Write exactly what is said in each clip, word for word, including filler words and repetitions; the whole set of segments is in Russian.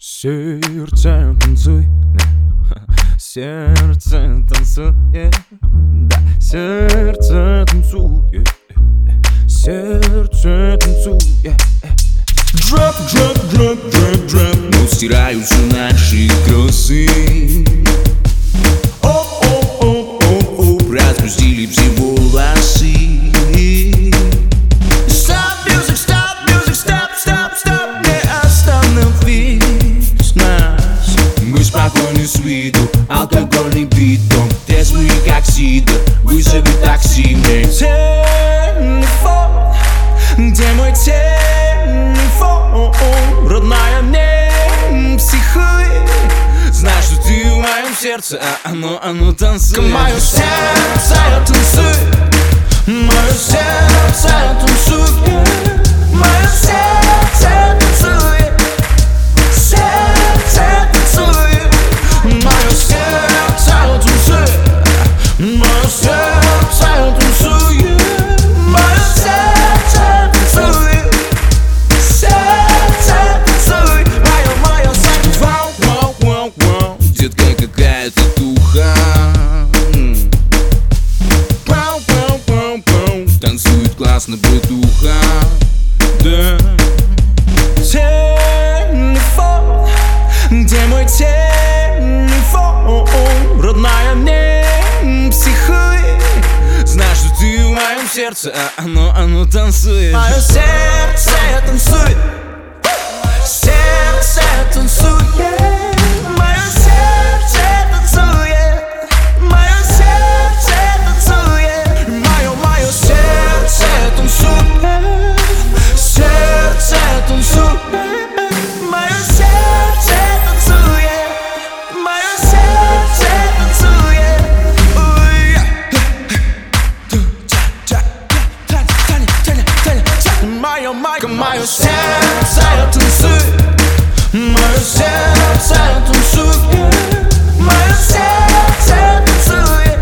Сердце танцуй, сердце танцует, да, сердце танцует, сердце танцует. Дроп, дроп, дроп, дроп, дроп. Но стираются наши кроссы. Оп-оп-оп-оп-оп. Распустили все волосы. Stop music, stop music, stop, stop, stop. Не остановить нас. Мы спокойны с виду, алкогольный битом. Трезвые как сидр, вызови такси мне. Телефон, где мой телефон? Родная, не психуй. Знаешь, что ты в моем сердце, а оно, оно танцует. Мое сердце танцует. Мое сердце танцует. Мое сердце танцует. Сердце танцует. Мое сердце танцует. Мое сердце танцует. Мое сердце танцует. Сердце танцует. Мое, мое сердце. Вау, вау, вау, вау. Детка какая-то туха. Пау, пау, пау, пау. Танцует классно бытуха. Да. Телефон, где мой телефон? Родная, не психуй. Знаешь, что ты в моем сердце, а оно, оно танцует. Мое сердце танцует. Сердце танцует. Мое сердце танцует. Мое сердце танцует. Мое, мое сердце танцует. Сердце танцует. Мое сердце танцует. Мое сердце танцует. Мое, мое, мое сердце танцует. Мое сердце танцует. Мое сердце танцует.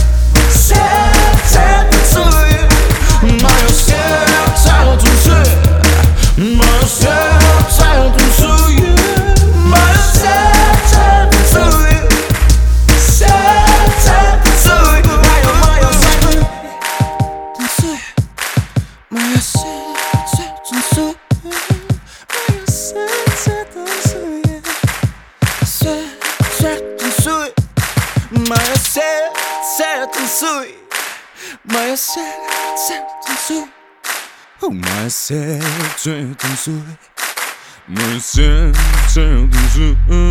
Сердце танцует. Мое сердце танцует. Мое сердце танцует. Мое сердце танцует. Сердце танцует. Мое, мое сердце танцует. Мое сердце танцует. Мое сердце танцует. Сердце танцует. Мое сердце танцует. Мое сердце танцует. Мое сердце танцует, мое сердце танцует.